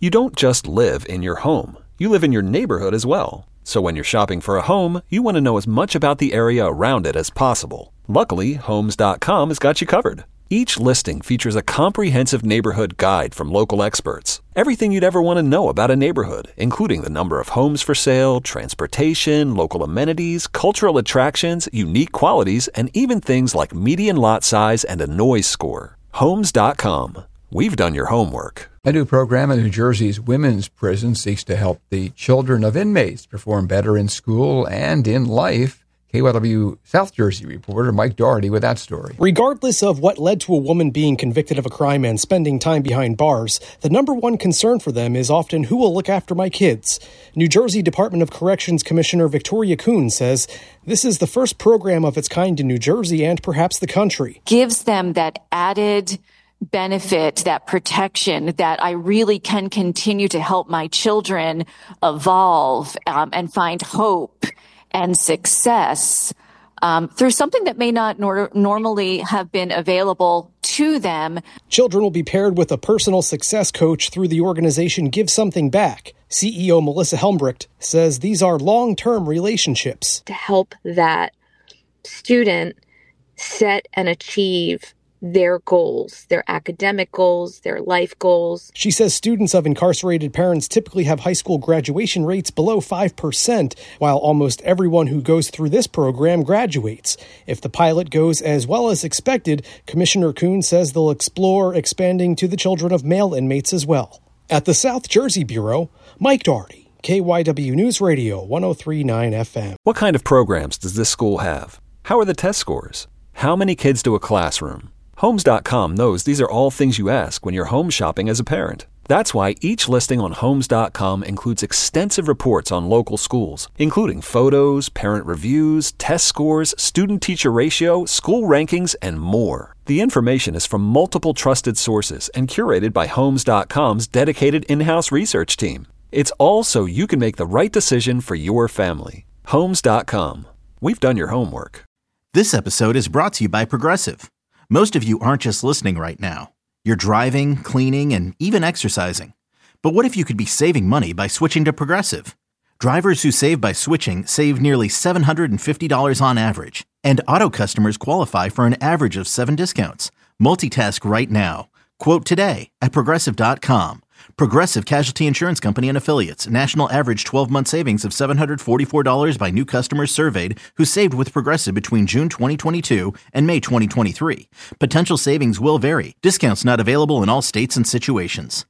You don't just live in your home. You live in your neighborhood as well. So when you're shopping for a home, you want to know as much about the area around it as possible. Luckily, Homes.com has got you covered. Each listing features a comprehensive neighborhood guide from local experts. Everything you'd ever want to know about a neighborhood, including the number of homes for sale, transportation, local amenities, cultural attractions, unique qualities, and even things like median lot size and a noise score. Homes.com. We've done your homework. A new program in New Jersey's women's prison seeks to help the children of inmates perform better in school and in life. KYW South Jersey reporter Mike Doherty with that story. Regardless of what led to a woman being convicted of a crime and spending time behind bars, the number one concern for them is often who will look after my kids. New Jersey Department of Corrections Commissioner Victoria Kuhn says this is the first program of its kind in New Jersey and perhaps the country. Gives them that added benefit, that protection, that I really can continue to help my children evolve and find hope and success through something that may not normally have been available to them. Children will be paired with a personal success coach through the organization Give Something Back. CEO Melissa Helmbrecht says these are long-term relationships. To help that student set and achieve their goals, their academic goals, their life goals. She says students of incarcerated parents typically have high school graduation rates below 5%, while almost everyone who goes through this program graduates. If the pilot goes as well as expected, Commissioner Kuhn says they'll explore expanding to the children of male inmates as well. At the South Jersey Bureau, Mike Doherty, KYW News Radio 103.9 FM. What kind of programs does this school have? How are the test scores? How many kids do a classroom? Homes.com knows these are all things you ask when you're home shopping as a parent. That's why each listing on Homes.com includes extensive reports on local schools, including photos, parent reviews, test scores, student-teacher ratio, school rankings, and more. The information is from multiple trusted sources and curated by Homes.com's dedicated in-house research team. It's all so you can make the right decision for your family. Homes.com. We've done your homework. This episode is brought to you by Progressive. Most of you aren't just listening right now. You're driving, cleaning, and even exercising. But what if you could be saving money by switching to Progressive? Drivers who save by switching save nearly $750 on average. And auto customers qualify for an average of 7 discounts. Multitask right now. Quote today at Progressive.com. Progressive Casualty Insurance Company and Affiliates. National average 12-month savings of $744 by new customers surveyed who saved with Progressive between June 2022 and May 2023. Potential savings will vary. Discounts not available in all states and situations.